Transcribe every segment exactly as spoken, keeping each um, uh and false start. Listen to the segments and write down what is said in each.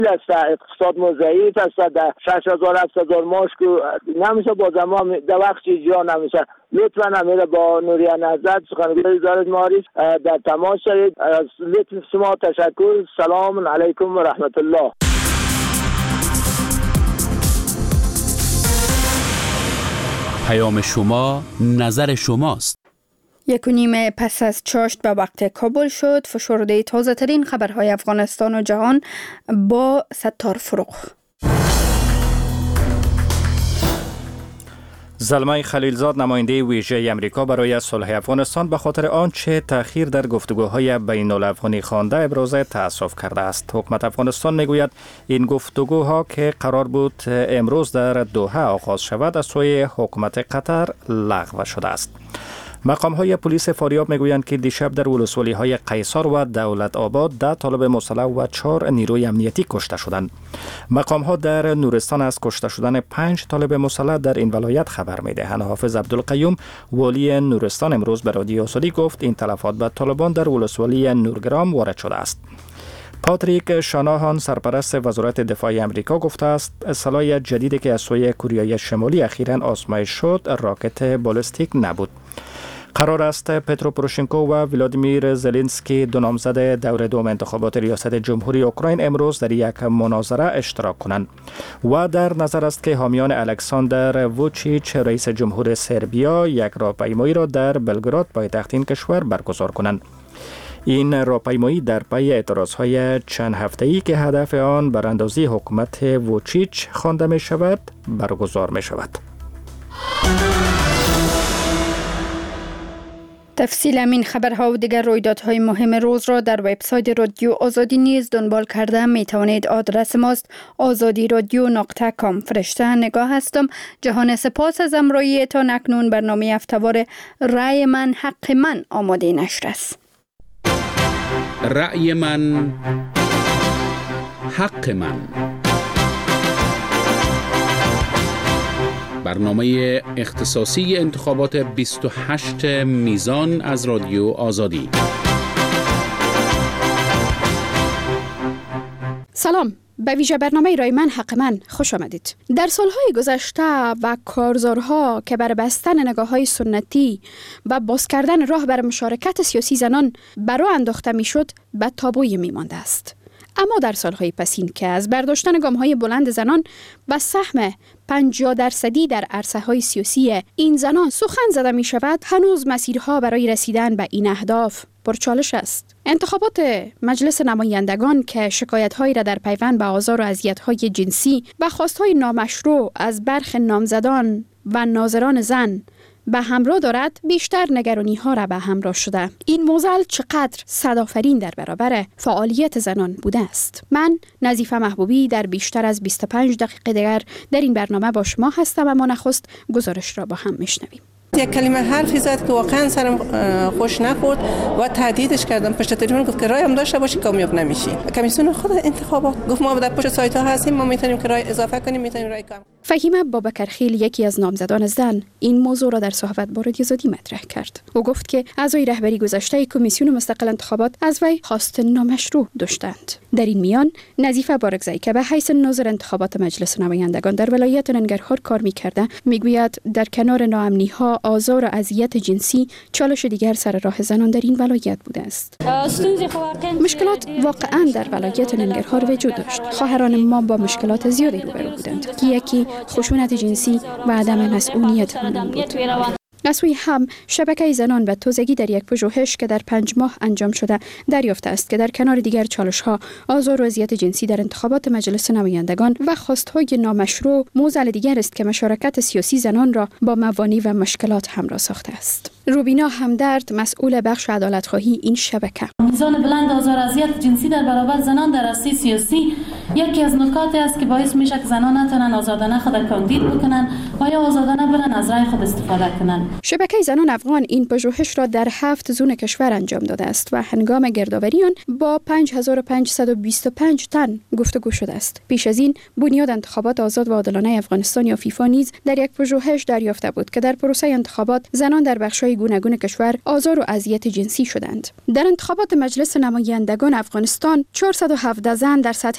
است، اقتصاد ضعیف است، در شش هزار هفت هزار ماش که نمیشه با زمان در وقت جا نمیشه. لطفا امیر با نوریه نهضت سخنگوی وزارت معارف در تماس شدید. از لطف شما تشکر. سلام علیکم و رحمت الله. پیام شما نظر شماست. یک و نیم پس از چاشت به وقت کابل شد. فشرده تازه ترین خبرهای افغانستان و جهان با ستار فروغ. زلمه خلیلزاد نماینده ویژه امریکا برای صلح افغانستان به خاطر آنچه تأخیر در گفتگوهای بین الافغانی خوانده ابراز تأسف کرده است. حکومت افغانستان میگوید این گفتگوها که قرار بود امروز در دوحه آغاز شود از سوی حکومت قطر لغو شده است. مقام های پلیس فاریاب میگویند که دیشب در ولسوالی های قیصر و دولت آباد ده طالب مسلح و چهار نیروی امنیتی کشته شدند. مقام ها در نورستان از کشته شدن پنج طالب مسلح در این ولایت خبر میدهند. حافظ عبدالقیوم والی نورستان امروز به رادیو آزادی گفت این تلفات به طالبان در ولسوالی نورگرام وارد شده است. پاتریک شاناهان سرپرست وزارت دفاع امریکا گفته است سلاح جدیدی که از سوی کره شمالی اخیراً آزمایش شد راکت بالستیک نبود. قرار است پترو پوروشنکو و ولادیمیر زلنسکی دو نامزد دور دوم انتخابات ریاست جمهوری اوکراین امروز در یک مناظره اشتراک کنند و در نظر است که حامیان الکساندر ووچیچ رئیس جمهور سربیا یک راهپیمایی را در بلگراد پایتخت این کشور برگزار کنند. این راهپیمایی در پی اعتراضهای چند هفته‌ای که هدف آن براندازی حکومت ووچیچ خوانده می شود برگزار می شود. تفصیل همین خبرها و دیگر رویدادهای مهم روز را در وبسایت رادیو آزادی نیز دنبال کرده می توانید. آدرس ماست آزادی رادیو نقطه کام. فرشته نگاه هستم. جهان سپاس از همراهی تا اکنون. برنامه هفته‌وار رأی من حق من آماده نشر است. رأی من حق من، برنامه اختصاصی انتخابات بیست و هشت میزان از رادیو آزادی. سلام، به ویژه برنامه رای من حق من خوش آمدید. در سالهای گذشته و کارزارها که بر بستن نگاه‌های سنتی و باز کردن راه بر مشارکت سیاسی زنان بر راه انداخته میشد به تابوی میمانده است. اما در سالهای پسین که از برداشتن گام‌های بلند زنان و سهم پنجاه درصدی در عرصه‌های سیاسی این زنان سخن زده می شود، هنوز مسیرها برای رسیدن به این اهداف پرچالش است. انتخابات مجلس نمایندگان که شکایت‌هایی را در پیوند به آزار و اذیت‌های جنسی و خواست‌های نامشروع از برخی نامزدان و ناظران زن به همراه دارد، بیشتر نگرانی ها را به همراه شده. این موزل چقدر صدافرین در برابر فعالیت زنان بوده است. من نظیفه محبوبی در بیشتر از بیست و پنج دقیقه دیگر در این برنامه با شما هستم و ما نخست گزارش را با هم میشنویم. یک کلمه حرفی زد که واقعا سرم خوش نخورد و تهدیدش کردم. پشت تلفن گفت که رای هم داشته باشی کامیاب نمیشی. کمیسیون خود انتخابات گفت ما در پشت سایت ها هستیم، ما میتونیم که رای اضافه کنیم، میتونیم رای کم. فهیمه بابکرخیل، یکی از نامزدان زن، این موضوع را در صحبت با رادیو آزادی مطرح کرد. او گفت که اعضای رهبری گذشته کمیسیون مستقل انتخابات از وی خواست نامشروع داشتند. در این میان نظیفه بارگزایی که به حیث ناظر انتخابات مجلس نمایندگان در ولایت ننگرهار کار می‌کرده، میگوید در کنار ناامنی‌ها، آزار و اذیت جنسی، چالش دیگر سر راه زنان در این ولایت بوده است. مشکلات واقعا در ولایت ننگرهار وجود داشت. خواهران ما با مشکلات زیادی روبرو بودند که یکی خشونت جنسی و عدم مسئولیت آنان بود. از سوی هم شبکه زنان به تازگی در یک پژوهش که در پنج ماه انجام شده دریافته است که در کنار دیگر چالش‌ها، آزار و اذیت جنسی در انتخابات مجلس نمایندگان و خواست‌های نامشروع موزل دیگر است که مشارکت سیاسی زنان را با موانع و مشکلات همراه ساخته است. روبینا همدرد، مسئول بخش عدالت‌خواهی این شبکه: میزان بلند آزار و اذیت جنسی در برابر زنان در عرصه سیاسی یکی از نکاتی است که باعث میشه که زنان نتونن آزادانه خود کاندید بکنن و یا آزادانه برن از رای خود استفاده کنن. شبکه زنان افغان این پژوهش را در هفت زون کشور انجام داده است و هنگام گردآوری آن با پنج هزار و پانصد و بیست و پنج تن گفتگو شده است. پیش از این بنیاد انتخابات آزاد و عادلانه افغانستان یا فیفا نیز در یک پژوهش دریافته بود که در پروسه انتخابات زنان در بخش‌های گوناگون کشور آزار و اذیت جنسی شدند. در انتخابات مجلس نمایندگان افغانستان چهارصد و هفده زن در سطح این کشور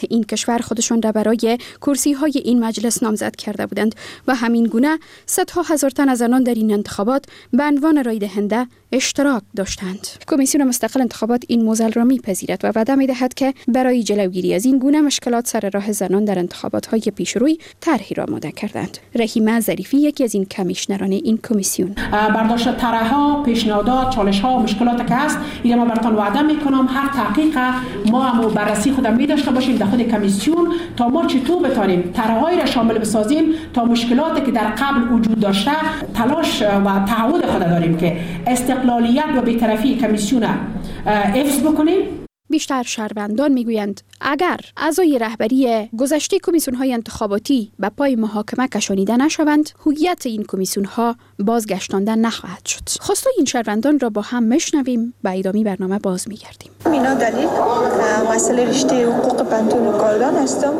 کشور خودشان را برای کرسی های این مجلس نامزد کرده بودند و همین گونه صدها هزار تن از زنان در این انتخابات به عنوان رای دهنده اشتراک داشتند. کمیسیون مستقل انتخابات این موزل را میپذیرد و وعده میدهد که برای جلوگیری از این گونه مشکلات سر راه زنان در انتخابات های پیشروی طرحی را آماده کردند. رحیمه ظریفی یکی از این کمیشنران این کمیسیون: برداشت طرح‌ها، پیشنهادات، چالش‌ها و مشکلاتی که هست، اینا ما براتون وعده میکنم هر تحقیق ما هم بررسی خودم می داشته باشیم در خود کمیسیون تا ما چطور بتونیم طرح‌هایی را شامل بسازیم تا مشکلاتی که در قبل وجود داشته تلاش و تعهد خود داریم که استقلالیت و بی‌طرفی کمیسیون حفظ بکنیم. بیشتر شهروندان میگویند اگر اعضای رهبری گذشته کمیسیون‌های انتخاباتی به پای محاکمه کشانیده نشوند، هویت این کمیسیون‌ها بازگشتانده نخواهد شد. خواستای این شهروندان را با هم میشنویم، به ادامه برنامه باز میگردیم. مینا دلیل مسئله رشته حقوق بنتون و کاردان هستم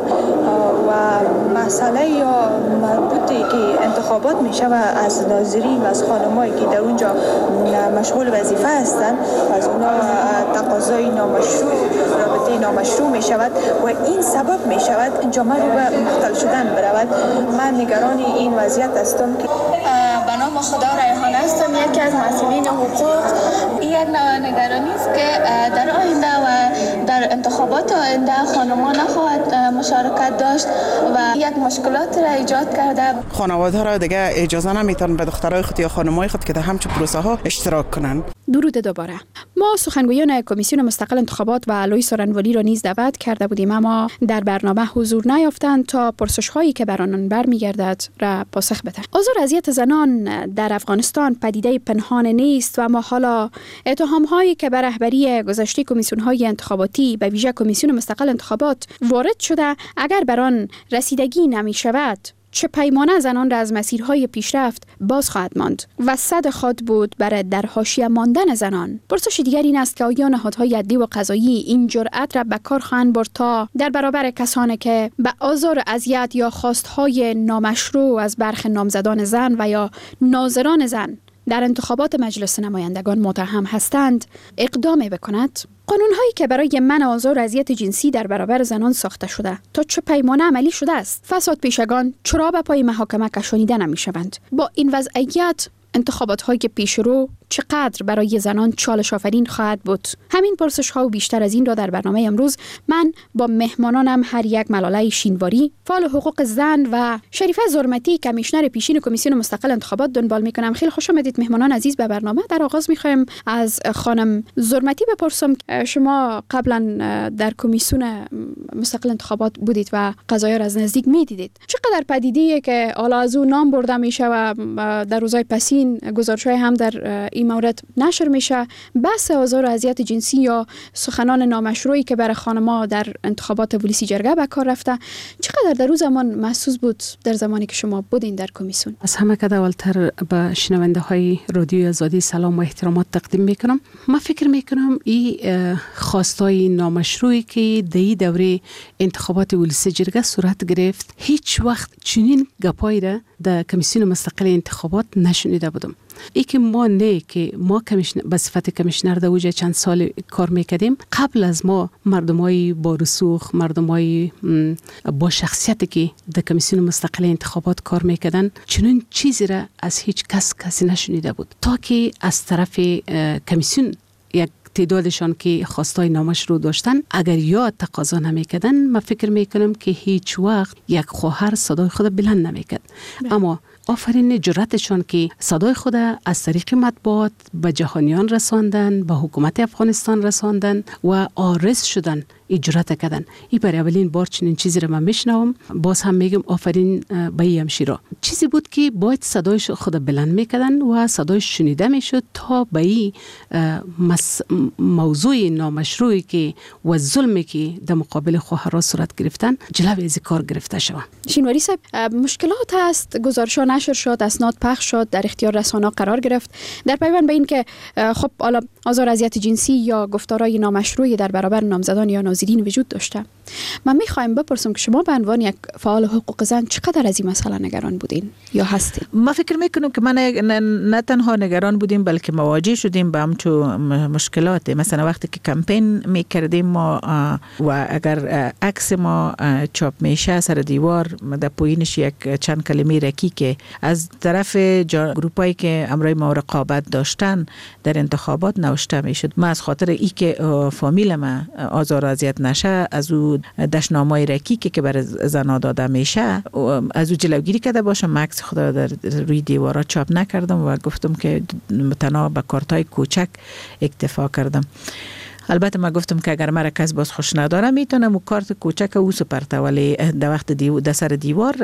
و مسئله یا مربوطه که انتخابات میشه و از ناظرین و از خانمایی که در اونجا مشغول وظیفه هستند از اونا تقاضای نامشروع رابطه نامشروع می شود و این سبب می شود جامعه رو به مختل شدن برود. من نگران این وضعیت هستم که به نام خدا ریحانه هستم، یکی از مسئولین حقوق. این یک نگرانی است که در آینده و در انتخابات آینده خانمان نخواهد مشارکت داشت و یک مشکلات را ایجاد کرده. خانواده را دیگه اجازه نمیتونن به دخترای خود یا خانمای خود که در همچین پروسه ها اشتراک کنن. درود دوباره. ما سخنگویان کمیسیون مستقل انتخابات و علوی سارنوالی را نیز دعوت کرده بودیم، اما در برنامه حضور نیافتند تا پرسش هایی که بر آنان برمیگردد را پاسخ بدهند. آزار اذیت زنان در افغانستان پدیده پنهان نیست و ما حالا اتهام هایی که بر رهبری گذشته کمیسیون های انتخاباتی به ویژه کمیسیون مستقل انتخابات وارد شده اگر بر آن رسیدگی نمی شود، چه پیمانه زنان را از مسیرهای پیشرفت باز خواهد ماند و صد خود بود برای در حاشیه ماندن زنان. پرسش دیگر این است که آیا نهادهای عدلی و قضایی این جرأت را به کار خواهند برد تا در برابر کسانی که به آزار و اذیت یا خواستهای نامشروع از برخی نامزدان زن و یا ناظران زن در انتخابات مجلس نمایندگان متهم هستند اقدام بکند؟ قانون‌هایی که برای منع آزار و اذیت جنسی در برابر زنان ساخته شده تا چه پیمانه عملی شده است؟ فساد پیشگان چرا به پای محاکمه کشانیده نمی‌شوند؟ با این وضعیت انتخابات‌های پیشرو چقدر برای زنان چالش آفرین خواهد بود؟ همین پرسش ها و بیشتر از این را در برنامه امروز من با مهمانانم هر یک ملاله شینواری، فعال حقوق زن و شریفه زرمتی کمیشنر پیشین کمیسیون مستقل انتخابات دنبال میکنم. خیلی خوش آمدید مهمانان عزیز به برنامه. در آغاز میخوایم از خانم زرمتی بپرسم، شما قبلا در کمیسیون مستقل انتخابات بودید و قضایا را از نزدیک میدیدید. چقدر پدیده‌ای که حالا از اون نام برده میشه و در روزهای پسین گزارش‌های هم در این مورد نشر میشه، بحث آزار و اذیت جنسی یا سخنان نامشروعی که برای خانم‌ها در انتخابات ولسی جرگه به کار رفته، چقدر در اون زمان محسوس بود در زمانی که شما بودین در کمیسیون؟ از همه که اولتر به شنونده های رادیو آزادی سلام و احترامات تقدیم میکنم. من فکر میکنم این خواستای نامشروعی که در این دوره انتخابات ولسی جرگه صورت گرفت هیچ وقت چنین گپایی را در کمیسیون مستقل انتخابات نشنیده بودم. ای که ما نه که ما کمیشنر به صفت کمیشنر در اوج چند سال کار میکردیم، قبل از ما مردمای با رسوخ، مردمای با شخصیتی که در کمیسیون مستقل انتخابات کار میکردن چنین چیزی را از هیچ کس کسی نشنیده بود تا که از طرف کمیسیون یک تعدادشان که خواستای نامشروع داشتن اگر یا تقاضا نمیکردن، من فکر میکنم که هیچ وقت یک خواهر صدای خود بلند نمیکرد. اما آفرین جرأتشان که صدای خود از طریق مطبوعات به جهانیان رساندن، به حکومت افغانستان رساندن و آرز شدن، اجرات کردن. این برای اولین بار چنین چیزی رو من میشنوم. باز هم میگم آفرین به این همشیرا. چیزی بود که باید صدایش خود بلند میکردن و صدایش شنیده میشد تا به این موضوع نامشروعی که و ظلمی که در مقابل خواهرها صورت گرفتن جلوی از کار گرفته شود. شینواری صاحب، مشکلات هست، گزارش‌ها نشر شد، اسناد پخش شد، در اختیار رسانه‌ها قرار گرفت در پیوند به این که خب حالا آزار اذیت جنسی یا گفتارهای نامشروعی در برابر نامزدان یا ناظرین وجود داشته. من میخوایم بپرسم که شما به عنوان یک فعال حقوق زن چقدر از این مسئله نگران بودین یا هستین؟ ما فکر میکنم که من نه, نه تنها نگران بودیم بلکه مواجه شدیم با همچو مشکلات. مثلا وقتی که کمپین میکردیم ما و اگر عکس ما چاپ میشه سر دیوار در پایینش یک چند کلمه رکی که از طرف گروپایی که امرای ما رقابت داشتن در انتخابات نوشته میشد. ما از خاطر ای که فامیل ما آزار و اذیت نشه از او دشنامای رکی که بر زنا داده میشه از او جلوگیری کرده باشم. عکس خدا در روی دیوارا چاپ نکردم و گفتم که تنها به کارتای کوچک اکتفا کردم. البته ما گفتم که اگر مرا کس باز خوش نداره میتونم و کارت کوچک او سپرته، ولی در وقت دیو در سر دیوار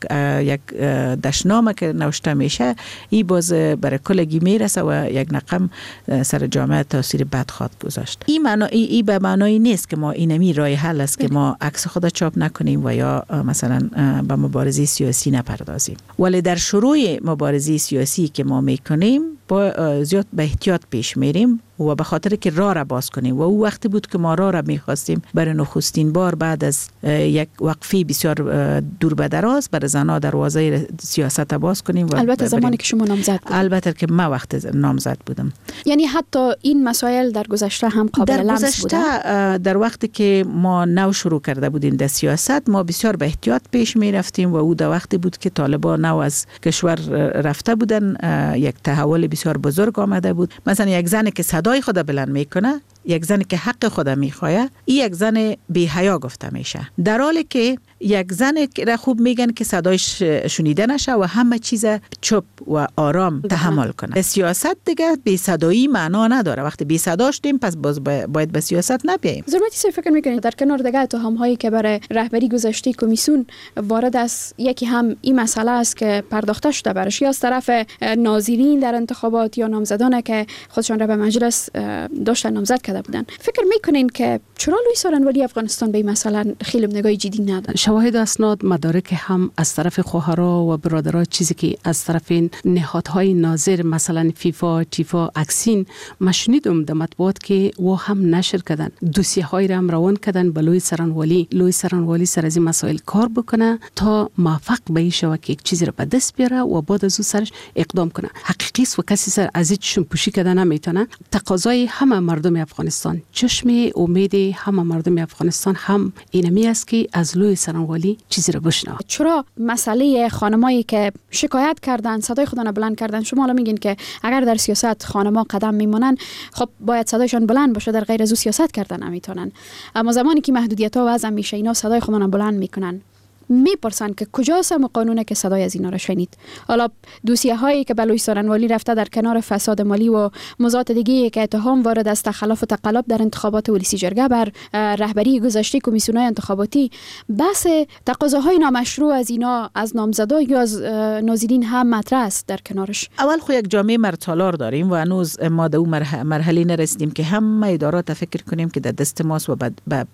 یک دشنامه که نوشته میشه ای باز برای کلگی میرسه و یک رقم سر جامعه تاثیر بد خواهد گذاشت. این معنا ای, ای به معنای نیست که ما اینمی راه حل است که ما عکس خود چاپ نکنیم و یا مثلا به مبارزه سیاسی نپردازیم، ولی در شروع مبارزه سیاسی که ما میکنیم با زیاد به احتیاط پیش میریم و به خاطر که راه را باز کنیم و او وقتی بود که ما راه را میخواستیم برای نخستین بار بعد از یک وقفه بسیار دور به دراز برای زنها دروازه سیاست باز کنیم. و البته زمانی که شما نامزد بودید. البته که ما وقت نامزد بودم. یعنی حتی این مسائل در گذشته هم قابل لمس بوده؟ در گذشته در وقتی که ما نو شروع کرده بودیم در سیاست ما بسیار به احتیاط پیش میرفتیم و او در وقتی بود که طالبان نو از کشور رفته بودن، یک تحول بسیار بزرگ آمده بود. مثلا یک زن که صدای خود بلند میکنه، یک زن که حق خود میخواه، این یک زن بی حیا گفته میشه، در حالی که یک زن را خوب میگن که صدایش شنیده نشه و همه چیز چپ و آرام تحمل کنه. سیاست دیگه بی صدایی معنا نداره. وقتی بی صدا شدیم پس باز باید به سیاست نبیاییم. ضرورتی سی فکر میکنید در کنار دیگه اتهام هایی که برای رهبری گذشته کمیسیون وارد است، یکی هم این مسئله است که پرداخته شده برش یا از طرف ناظرین در انتخابات یا نامزدان که خودشان را به مجلس داشتن نامزد کرده بودن، فکر میکنین که چرا لویی سارنوالی افغانستان به این مسئله خیلی نگاه جدی نداره؟ شواهد اسناد مدارک هم از طرف خواهرها و برادرها چیزی که از طرف این نهادهای ناظر مثلا فیفا، تیفا، اکسین مشنیدم در مطبوعات که و هم نشر کردن، دوسیه های را هم روان کردن به لویی سارنوالی. لویی سارنوالی سر از این مسائل کار بکنه تا موفق به این شود که یک چیزی را به دست بیاره و بعد از او سرش اقدام کنه. حقیقی است و کسی سر از این چشم پوشی کردن نمیتونه. تقاضای همه مردم افغانستان، چشم امید همه مردم افغانستان هم اینمی است که از لویی سارنوالی چیزی را بشنوه. چرا مسئله خانمایی که شکایت کردن، صدای خودشان بلند کردن، شما الان میگین که اگر در سیاست خانم‌ها قدم میمونن خب باید صدایشان بلند باشه، در غیر از او سیاست کردن نمیتونن. اما زمانی که محدودیت‌ها وضع میشه اینا صدای خودشان بلند میکنن. میپرسن که کجاست هم قانونه که صدای از اینا را شنید. حالا دوسیه هایی که به لویی سارنوالی رفته در کنار فساد مالی و موضوعات دیگه که اتهام وارد است تخلف و تقلب در انتخابات ولسی جرگه بر رهبری گذشته کمیسیون‌های انتخاباتی، بحث تقاضاهای نامشروع از اینا از نامزدا یا از ناظرین هم مطرح است در کنارش. اول خو یک جامعه مرتالار داریم و هنوز ما در اون مرحله نرسیدیم که همه ادارات فکر کنیم که در دست ماست و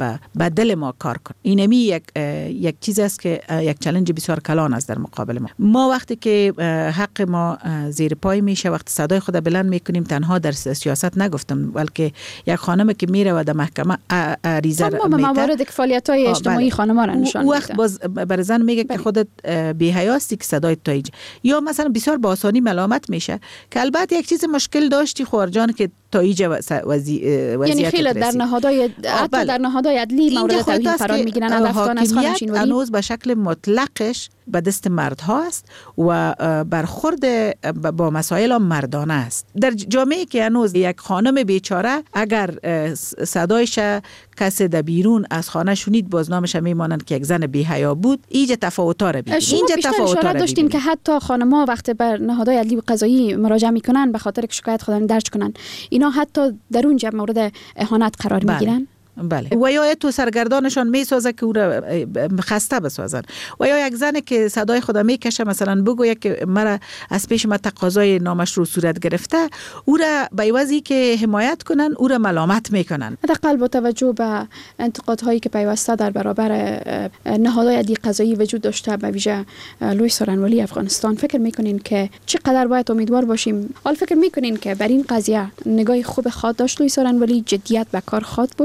به دل ما کار کنیم. اینمی یک یک چیز است که یک چالش بسیار کلان است در مقابل ما. ما وقتی که حق ما زیر پای میشه، وقتی صدای خود بلند میکنیم، تنها در سیاست نگفتم بلکه یک خانم که میره و در محکمه عریضه میده، تمام موارد کفالیت‌های اجتماعی خانم‌ها را نشان میده. وقت باز بر زن میگه که خودت بی حیاستی که صدای تو ایج، یا مثلا بسیار با آسانی ملامت میشه که البته یک چیز مشکل داشتی خورجان که تا ایجا وضعیت یعنی خیلی در نهادهای حتی در نهادهای عدلی مورد توهین قرار میگیرن. هدفتان از خانمشین ولی هنوز به شکل مطلقش به دست مردها است و برخورد با مسائل مردانه است. در جامعه که هنوز یک خانم بیچاره اگر صدایش کسی در بیرون از خانه شنید بازنامش میمانند که یک زن بی حیا بود، اینجا تفاوت‌ها را ببینید. اینجا تفاوت‌ها را داشتین که حتی خانم‌ها وقتی بر نهادهای عدلی و قضایی مراجعه میکنن به خاطر که شکایت خودشون درج کنن، اینا حتی در اونجا مورد اهانت قرار میگیرن. بله. و یا تو سرگردانشان میسازه که او را خسته بسازن، و یا یک زن که صدای خود میکشه مثلا بگویه که مرا از پیش ما تقاضای نامشروع صورت گرفته، او را به عوضی که حمایت کنن او را ملامت میکنن. حداقل با توجه به انتقادهایی که پیوسته در برابر نهادهای عدلی قضایی وجود داشته به ویژه لویی سارنوالی افغانستان، فکر میکنین که چقدر باید امیدوار باشیم؟ حال فکر میکنین که بر این قضیه نگاه خوب خواهد داشت لویی سارنوالی، جدیت به کار خواهد برد؟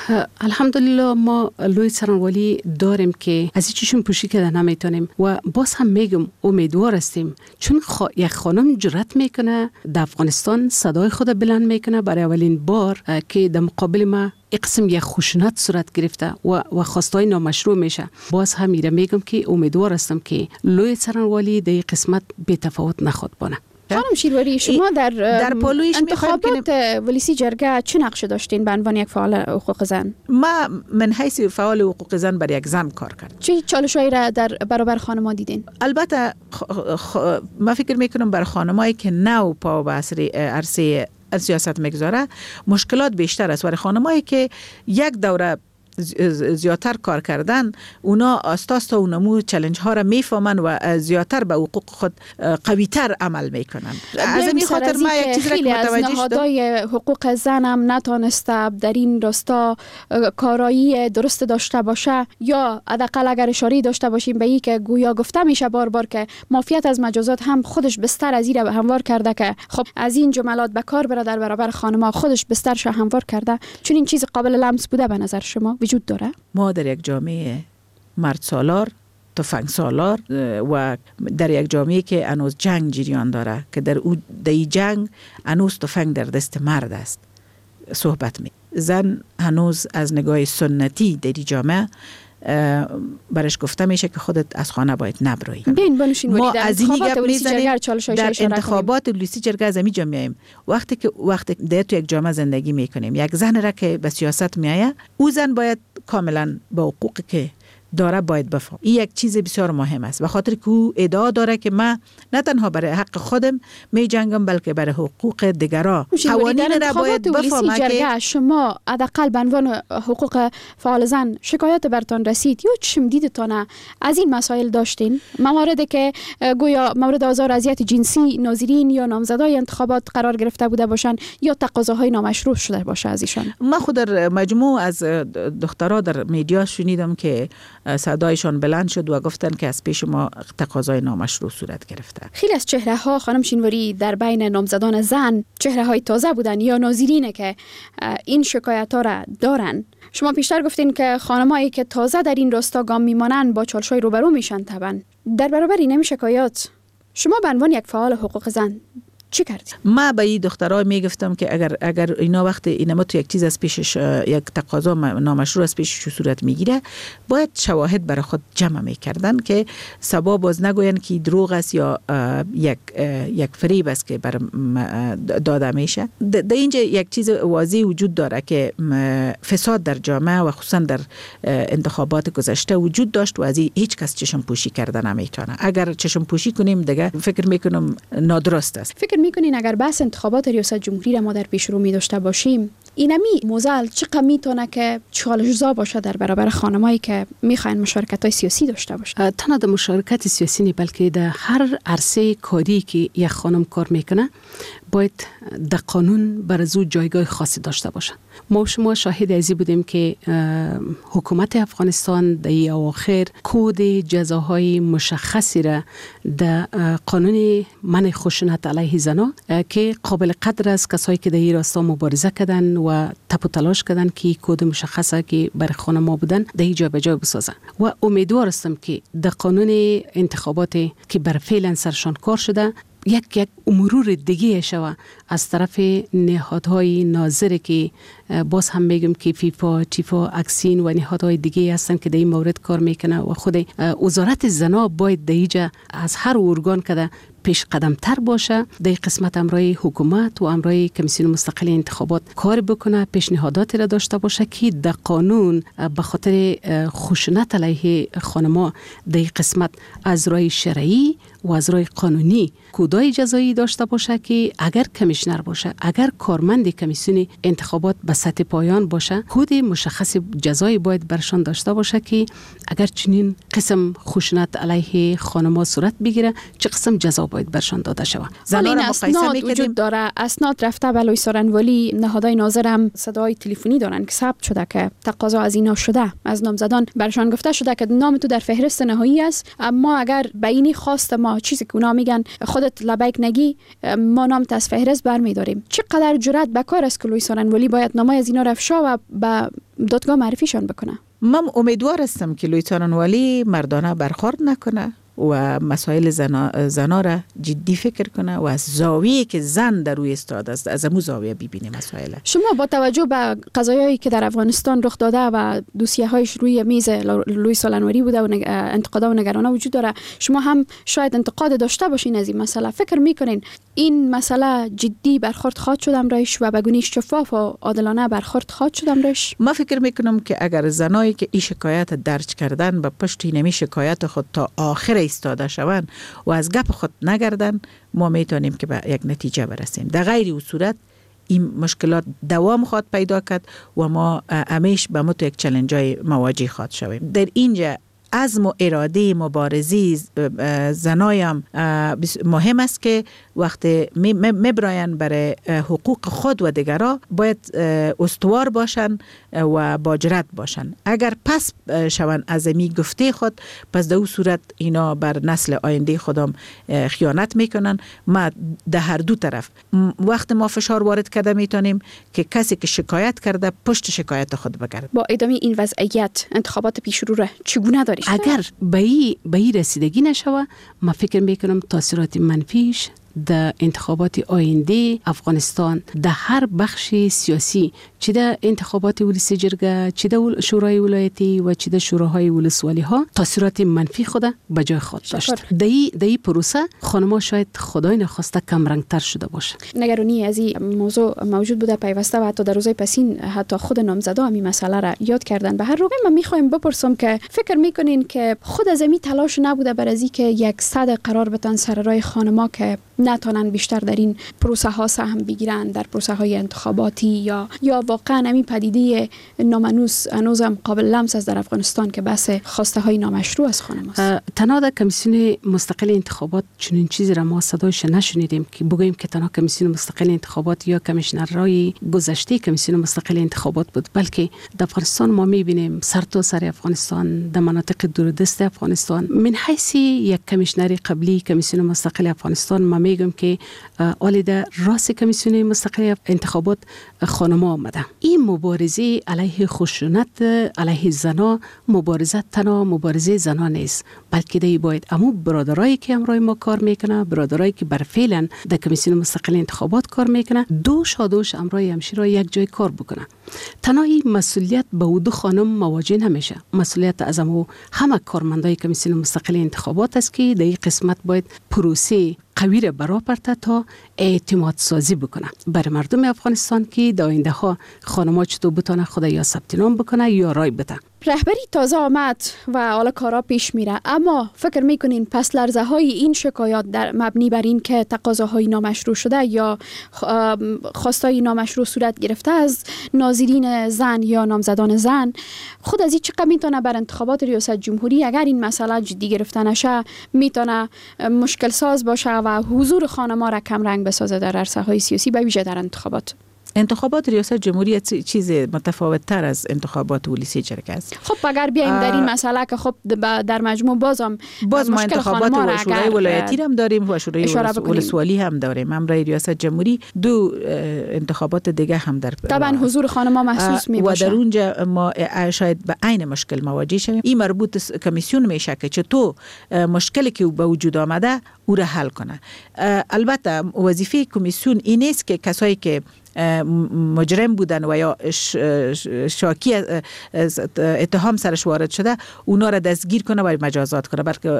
الحمدلله ما لوی څارنوالي داریم که از چشم پوشی کردن نمیتونیم و باز هم میگم امیدوار هستیم چون خوا... یک خانم جرأت میکنه در افغانستان صدای خود بلند میکنه برای اولین بار که در مقابل ما اقسم یک خشونت صورت گرفته و و خواستای نامشروع میشه. باز هم میره میگم که امیدوار هستم که لوی څارنوالي در قسمت به تفاوت نخواد بانه. خانم شیرواری شما در در انتخابات ولسی جرگه چه نقش داشتین به عنوان یک فعال حقوق زن؟ ما من حیث فعال حقوق زن بر یک زن کار کردم. چه چالشایی را در برابر خانم‌ها دیدین؟ البته خ... خ... ما فکر میکنم بر خانمایی که نو پا به عرصه سیاست میگذاره مشکلات بیشتر است. برای خانمایی که یک دوره زیادتر کار کردن اونا استاس تا اونمو چالش ها را میفهمن و زیادتر به حقوق خود قوی تر عمل میکنن. از این خاطر ما یک چیز را که متوجه شدم نهادهای حقوق زن هم نتونسته در این راستا کارایی درست داشته باشه یا حداقل اگر اشاره داشته باشیم به این که گویا گفته میشه بار بار که مافیات از مجازات هم خودش بستر از این هموار کرده که خب از این جملات به کار بره در برابر خانم‌ها خودش بسترش هموار کرده. چون این چیز قابل لمس بوده به نظر شما وجود داره؟ ما در یک جامعه مرد سالار تفنگ سالار و در یک جامعه که هنوز جنگ جریان داره که در او در این جنگ هنوز تفنگ در دست مرد است صحبت می زن هنوز از نگاه سنتی در این جامعه برش گفته میشه که خودت از خانه باید نبروی. ما از این گپ میزنیم در انتخابات ولسی جرگه از این جامعه وقتی که وقتی در تو یک جامعه زندگی میکنیم یک زن را که به سیاست میایه او زن باید کاملا به حقوقی که داره باید بفهم. این یک چیز بسیار مهم است و خاطر که او ادعا داره که من نه تنها برای حق خودم می جنگم بلکه برای حقوق دیگران. قوانین را باید بفهمم که شما حداقل به عنوان حقوق فعال زن شکایت برتان رسید یا چشم دیدتان از این مسائل داشتین؟ مواردی که گویا مورد آزار اذیت جنسی ناظرین یا نامزدای انتخابات قرار گرفته بوده باشن یا تقاضاهای نامشروع شده باشه از ایشان؟ من خود در مجموع از دخترها در میدیا شنیدم که صدایشان بلند شد و گفتن که از پیش ما تقاضای نامشروع صورت گرفته. خیلی از چهره ها خانم شینواری در بین نامزدان زن چهره های تازه بودن یا ناظرینه که این شکایت ها را دارن. شما پیشتر گفتین که خانمایی که تازه در این راستا گام میمانن با چالش‌های روبرو میشن. طبعا در برابر این شکایات شما به عنوان یک فعال حقوق زن چی کردی؟ ما به این دخترها میگفتم که اگر اگر اینا وقت اینا تو یک چیز از پیشش یک تقاضا نامشروع از پیشش صورت میگیره باید شواهد برای خود جمع میکردن که سبب باز نگوین که دروغ است یا یک یک فریب است که بر داده میشه. در اینجا یک چیز واضح وجود داره که فساد در جامعه و خصوصا در انتخابات گذشته وجود داشت و از هیچ کس چشم پوشی کردن نمیتونه. اگر چشم پوشی کنیم دیگه فکر میکنم نادرست است. فکر میکنین اگر بحث انتخابات ریاست جمهوری را ما در پیش رو می داشته باشیم اینمی موزل چقدر میتونه که چالش‌زا باشه در برابر خانمایی که میخواین مشارکت‌های سیاسی داشته باشه؟ تنها در مشارکت سیاسی نه بلکه در هر عرصه کاری که یک خانم کار میکنه باید در قانون بر از او جایگاه خاصی داشته باشه. ما شما شاهد ازی بودیم که حکومت افغانستان در اواخر کد جزاهای مشخصی را در قانون منع خشونت علیه زنان که قابل قدر است کسایی که در این راستا مبارزه کردن و تپ و تلاش کردن که کد مشخصه که برای خانم‌ها بودن در اینجا به جای بسازن و امیدوار هستم که در قانون انتخابات که بر فعلا سرشان کار شده یک یک مرور دیگه شوه از طرف نهادهای ناظر که باز هم میگم که فیفا، تیفا، اکسین و نهادهای دیگه هستن که در این مورد کار میکنه و خود وزارت زنا باید در اینجا از هر ارگان که پیش قدم تر باشه در قسمت امرای حکومت و امرای کمیسیون مستقل انتخابات کار بکنه، پیشنهاداتی را داشته باشه که در قانون به خاطر خشونت علیه خانم‌ها در قسمت از رای شرعی و از رای قانونی کودای جزایی داشته باشه که اگر کمیشنر باشه، اگر کارمند کمیسیون انتخابات به سطح پایان باشه، کد مشخص جزایی باید برشان داشته باشه که اگر چنین قسم خشونت علیه خانم‌ها صورت بگیره چه قسم جزا باید باید برشان داده شود. زنان را مقایسه می‌کنیم. وجود داره اسناد رفته به لوی سورنوالی، نهادهای ناظر هم صدای تلفنی دارن که ثبت شده که تقاضا از اینا شده، از نامزدان برشان گفته شده که نام تو در فهرست نهایی است، اما اگر به اینی خواست ما چیزی که اونا میگن خودت لبیک نگی ما نامت از فهرست برمیداریم. چقدر جرأت به کار است که لوی سورنوالی باید نامای از اینا رفشا و به دادگاه معرفیشان بکنه. من امیدوار هستم که لوی سورنوالی مردانه برخورد نکنه و مسائل زنا, زنا را جدی فکر کنه و از زاویه که زن در روی استاد است از امو زاویه ببینه مسائل. شما با توجه به قضایایی که در افغانستان رخ داده و دوسیه هایش روی میز لوی سورنوالی بوده و انتقادها و نگرانها وجود داره، شما هم شاید انتقاد داشته باشین از این مسئله. فکر میکنین این مسئله جدی برخورد خواهد شد امرش و به گونه شفاف و عادلانه برخورد خواهد شد امرش؟ ما فکر میکنم که اگر زنایی که این شکایت درج کردن به پشت نمی شکایت خود تا آخر ایستاده شوند و از گپ خود نگردن، ما میتونیم که به یک نتیجه برسیم. در غیر این صورت این مشکلات دوام خواهد پیدا کرد و ما همیشه به متو یک چالنجای مواجه خواهد شویم. در اینجا عزم و اراده مبارزی زنایم مهم است که وقتی میبراین برای حقوق خود و دیگران باید استوار باشن و با جرأت باشن. اگر پس شون از می گفته خود، پس در اون صورت اینا بر نسل آینده خودم خیانت میکنن. ما در هر دو طرف وقت ما فشار وارد کرده میتونیم که کسی که شکایت کرده پشت شکایت خود بگرد. با ادامه این وضعیت انتخابات پیش رو را چگونه داری؟ اگر به این رسیدگی نشوه، ما فکر میکنم تاثیرات منفیش در انتخابات آینده افغانستان در هر بخش سیاسی، چه در انتخابات ولسی جرگه، چه در شورای ولایتی و چه در شوراهای ولسوالی ها، تاثیرات منفی خود به جای خود داشت. در این پروسه خانم‌ها شاید خدای نخواسته کم رنگتر شده باشه. نگرانی از این موضوع موجود بوده پیوسته و حتی در روزهای پسین حتی خود نامزدا همین مسئله را یاد کردن. به هر روی من میخوایم بپرسم که فکر میکنین که خود از این تلاش نبوده برای اینکه یک صد قرار بتن سر راه خانم‌ها که نتونن بیشتر در این پروسه ها سهم بگیرن، در پروسه های انتخاباتی، یا یا واقعا همین پدیده نامنوس هنوزم قابل لمس است در افغانستان که بحث خواسته های نامشروع از خانم است؟ تنها در کمیسیون مستقل انتخابات چنین چیزی را ما صدایش نشنیدیم که بگوییم که تنها کمیسیون مستقل انتخابات یا کمیشنرای گذشته کمیسیون مستقل انتخابات بود، بلکه در افغانستان ما میبینیم سر تا سر افغانستان، در مناطق دوردست افغانستان، من حیث یک کمیشنر قبلی کمیسیون مستقل افغانستان ما میگم که آلیده راست کمیسیون مستقل انتخابات خانم‌ها آمده. این مبارزه علیه خشونت علیه زنا مبارزه تنها مبارزه زنا نیست، بلکه دی باید امو برادرایی که امروز ما کار میکنه، برادرایی که بر فعلا در کمیسیون مستقل انتخابات کار میکنه، دوش دوش امروز همشیرا یک جای کار بکنه. تنها این مسئولیت به دو خانم مواجه نمیشه، مسئولیت از امو همه کارمندای کمیسیون مستقل انتخابات است که در این قسمت باید پروسه قوی را برآورده تا اعتماد سازی بکنه برای مردم افغانستان که در آینده ها خانم‌ها چطور بتونه خود یا ثبت نام بکنه یا رای بده. رهبری تازه آمد و حالا کارا پیش میره، اما فکر میکنین پس لرزه های این شکایات در مبنی بر این که تقاضاهای نامشروع شده یا خواستای نامشروع صورت گرفته از ناظرین زن یا نامزدان زن، خود از این چقدر میتونه بر انتخابات ریاست جمهوری اگر این مسئله جدی گرفته نشه میتونه مشکل ساز باشه و حضور خانم‌ها را کم رنگ بسازه در عرصه های سیاسی، به ویژه در انتخابات؟ انتخابات ریاست جمهوری چیز متفاوت تر از انتخابات ولسی جرگه است. خب اگر بیایم در این مسئله که خب در مجموع بازم باز ما انتخابات و شورای ولایتی هم داریم و شورای ولسوالی هم داریم. امرای ریاست جمهوری دو انتخابات دیگه هم در طبعا حضور خانم‌ها محسوس می باشه و در اونجا ما شاید به عین مشکل مواجه شویم. این مربوط کمیسیون میشه که چطور مشکلی که به وجود آمده او را حل کنه. البته وظیفه کمیسیون این است که کسایی که مجرم بودن و یا شاکی اتهام سرش وارد شده اونا را دستگیر کنه و مجازات کنه، بلکه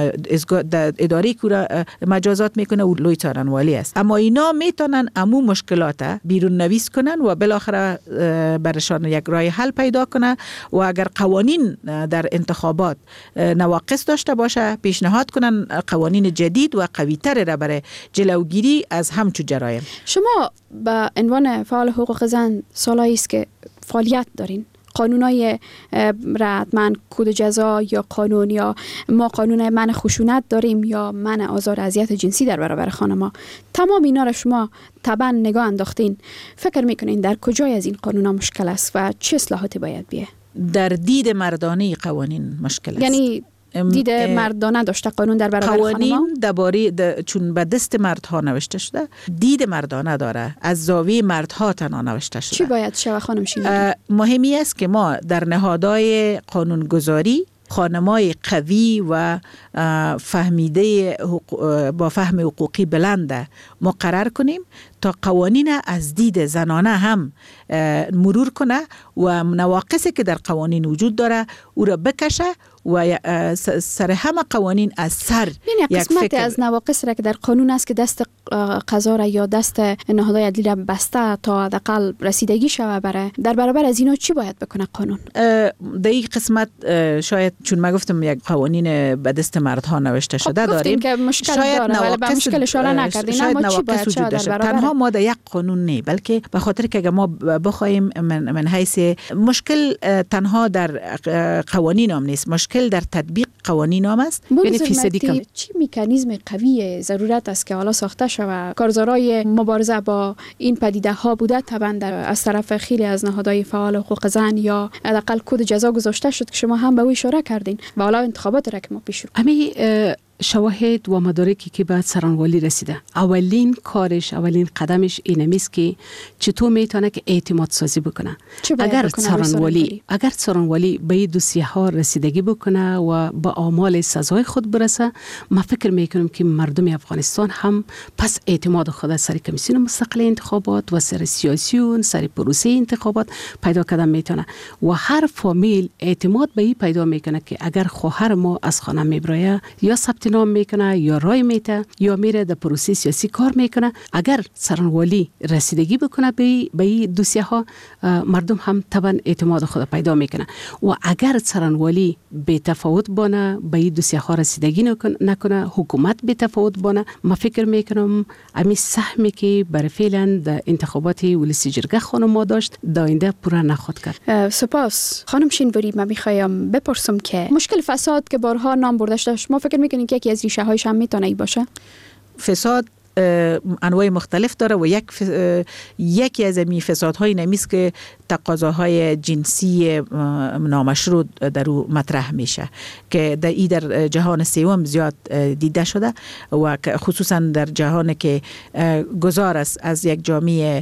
اداره کورا مجازات میکنه و لوی سورنوالی است. اما اینا میتونن امو مشکلات بیرون نویس کنن و بالاخره برشان یک راه حل پیدا کنه و اگر قوانین در انتخابات نواقص داشته باشه پیشنهاد کنن قوانین جدید و قوی‌تر را برای جلوگیری از همچو جرایم. شما به عنوان فعال حقوق زن سالایی است که فعالیت دارین، قانونای حتما کد جزا یا قانون یا ما قانون منع خشونت داریم یا منع آزار اذیت جنسی در برابر خانم‌ها. تمام اینا را شما طبعا نگاه انداختین. فکر میکنین در کجای از این قانونا مشکل است و چه اصلاحاتی باید بیه؟ در دید مردانه قوانین مشکل است. یعنی دید مردانه داشته قانون در برابر خانم‌ها؟ قوانین درباره د... چون به دست مردها نوشته شده، دید مردانه داره، از زاویه مردها تنها نوشته شده. چی باید شوه خانم شینی؟ مهمی است که ما در نهادهای قانونگذاری خانمای قوی و فهمیده با فهم حقوقی بلند مقرر کنیم تا قوانین از دید زنانه هم مرور کنه و نواقصی که در قوانین وجود داره او را بکشه و سر همه قوانین از سر یک قسمت از نواقص را که در قانون است که دست قضا را یا دست نهادهای عدلی را بسته تا حداقل رسیدگی شوه بره، در برابر از اینا چی باید بکنه قانون؟ در این قسمت شاید چون ما گفتم یک قوانین به دست مردها نوشته شده خب داریم، که مشکل شاید داره ولی به مشکل اشاره نکردین، اما چی باید شود در برابر؟ تنها ما در یک قانون نه، بلکه به خاطر که اگر ما بخوایم من, من حیث مشکل تنها در قوانین هم نیست، مشکل در تطبیق قوانین هم است. یعنی فیصدی کم. چی مکانیزم قوی ضرورت است که حالا ساخته شود؟ کارزارای مبارزه با این پدیده ها بوده طبعا در از طرف خیلی از نهادهای فعال حقوق زن یا حداقل کد جزا گذاشته شد که شما هم به او اشاره کردین و حالا انتخابات را که ما پیش رو امی شواهد و مدارکی که به سرانوالی رسیده، اولین کارش اولین قدمش اینه است که چطور میتونه که اعتماد سازی بکنه. اگر سرانوالی اگر سرانوالی به این دوسیه ها رسیدگی بکنه و به آمال سزای خود برسه، ما فکر میکنم که مردم افغانستان هم پس اعتماد خود سر کمیسیون مستقل انتخابات و سر سیاسیون سر پروسه انتخابات پیدا کردن میتونه و هر فامیل اعتماد به این پیدا میکنه که اگر خواهر ما از خانه میبره یا ثبت نام میکنه یا رای میته یا میره در پروسه سیاسی کار میکنه، اگر سرانوالی رسیدگی بکنه به به دوسیه ها، مردم هم طبعا اعتماد خود پیدا میکنه و اگر سرانوالی به تفاوت بانه به دوسیه ها رسیدگی نکنه، حکومت به تفاوت بانه، ما فکر میکنم امی سهمی که برای فعلا در انتخابات ولسی جرگه خانم ما داشت داینده پورا نخواد کرد. سپاس خانم شینوری. من میخوایم بپرسم که مشکل فساد که بارها نام برده شده، ما فکر میکنین که یکی از ریشه هایش هم میتونه ای باشه؟ فساد انواع مختلف داره و یک فس... یکی از این فسادهای نمیست که تقاضاهای جنسی نامشروع در او مطرح میشه که در ای در جهان سوم زیاد دیده شده و خصوصا در جهان که گذار است از یک جامعه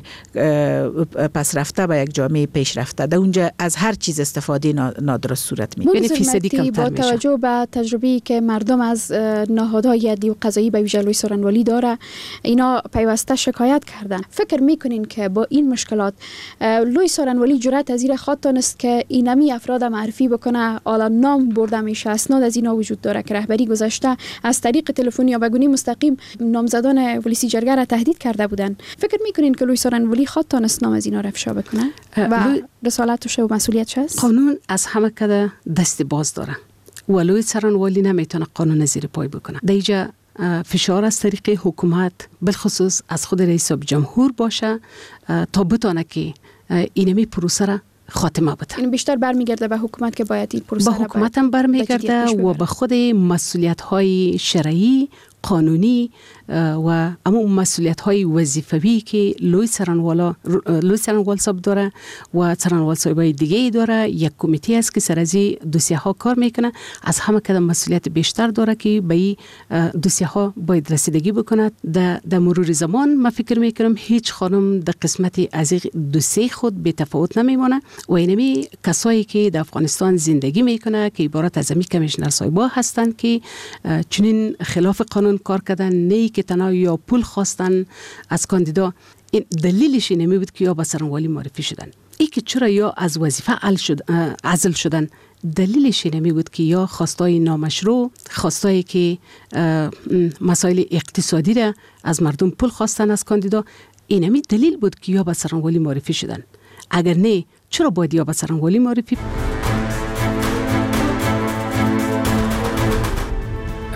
پس رفته به یک جامعه پیش رفته، در اونجا از هر چیز استفاده نادرست صورت میگیره. یعنی فیصدی کمتر میشه. با توجه به تجربه‌ای که مردم از نهادهای عدلی و قضایی به ویژه لوی سرانوالی داره، اینا پیوسته شکایت کردن. فکر میکنین که با این مشکلات لوی سرانوالی جرأت از این خواهد دانست که اینمی افراد معرفی بکنه؟ حالا نام برده میشه، اسناد از اینا وجود داره که رهبری گذشته از طریق تلفنی یا به گونه مستقیم نامزدان ولسی جرگه را تهدید کرده بودن. فکر میکنین که لوی سرانوالی خواهد دانست نام از اینا را افشا بکنه و رسالتش و مسئولیتش هست؟ قانون از همه کده دست باز داره و لوی سرانوالی نمیتونه قانون زیر پای بکنه. دیجا فشار از طریق حکومت بالخصوص از خود رئیس جمهور باشه تا بتونه که اینمی پروسه را خاتمه بده. این بیشتر برمیگرده به حکومت که باید این پروسه را به حکومت هم برمیگرده و به خود مسئولیت های شرعی قانونی و اما مسئولیت های وظیفوی که لوی سرانوالا لوی سرانوال صاحب داره و سرانوال صاحبای دیگه داره، یک کمیته است که سر از دوسیه ها کار میکنه، از همه کدام مسئولیت بیشتر داره که به این دوسیه ها باید رسیدگی بکنه. در در مرور زمان ما فکر میکنم هیچ خانم در قسمتی از دوسیه خود به تفاوت نمیمونه و اینمی کسایی که در افغانستان زندگی میکنه که عبارت از امی کمیشنر صاحبا هستند که چنین خلاف قانون کار کردن، نه که تنها یا پول خواستن از کاندیدا. این دلیلش اینمی بود که یا به سرانوالی معرفی شدن، ای که چرا یا از وظیفه عزل شدن، دلیلش اینمی بود که یا خواستای نامشروع، خواستایی که مسائل اقتصادی را از مردم پول خواستن از کاندیدا، اینمی دلیل بود که یا به سرانوالی معرفی شدن. اگر نه چرا باید یا به سرانوالی معرفی؟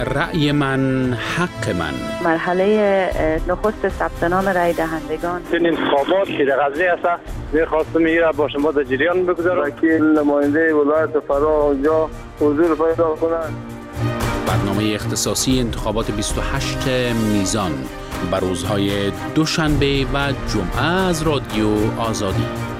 رأی من حق من. مرحله نخست ثبت نام رای دهندگان. این انتخابات که در قضیه است می‌خواستم میره با شما در جریان بگذارم. وکیل نماینده ولایت فرا اونجا حضور پیدا کنند. برنامه اختصاصی انتخابات بیست و هشتم میزان بر روزهای دوشنبه و جمعه از رادیو آزادی.